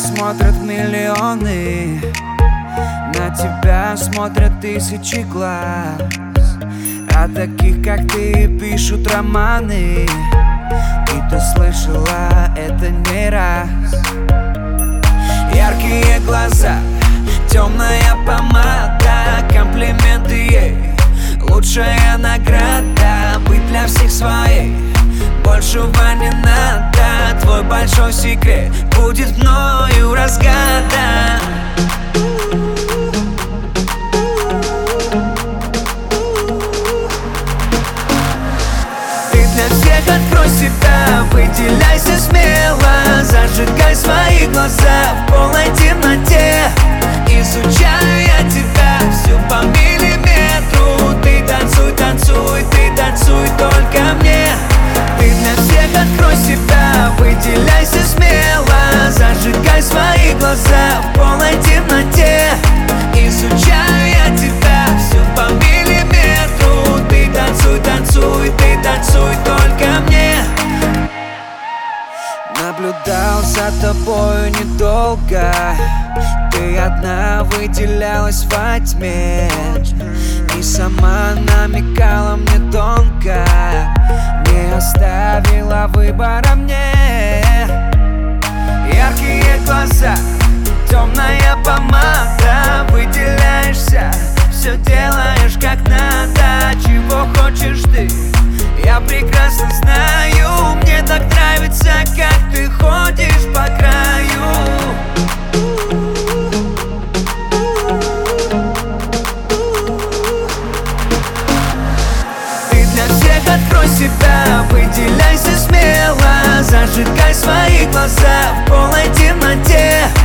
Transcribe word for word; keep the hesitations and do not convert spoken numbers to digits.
смотрят миллионы, на тебя смотрят тысячи глаз. О таких, как ты, пишут романы, и ты слышала это не раз. Яркие глаза, темная помада, комплименты ей лучшая награда. Быть для всех своей, большего не надо. Твой большой секрет будет мною разгадан. Ты для всех открой себя, выделяйся смело, зажигай свои глаза в полной темноте. Изучаю я тебя всю по миллиметру. Ты танцуй, танцуй, ты танцуй только мне. Ты для всех открой себя, выделяйся смело, зажигай свои глаза в полной темноте. Изучаю я тебя всю по миллиметру. Ты танцуй, танцуй, ты танцуй только мне. Наблюдал за тобою недолго, ты одна выделялась во тьме, и сама намекала мне тонко, не оставила выбора мне. Яркие глаза, темная помада, выделяешься, все делаешь как надо. Чего хочешь ты, я прекрасно знаю. Мне так нравится, как ты ходишь по краю. Ты для всех открой себя, выделяйся смело, зажигай свои глаза в полной темноте.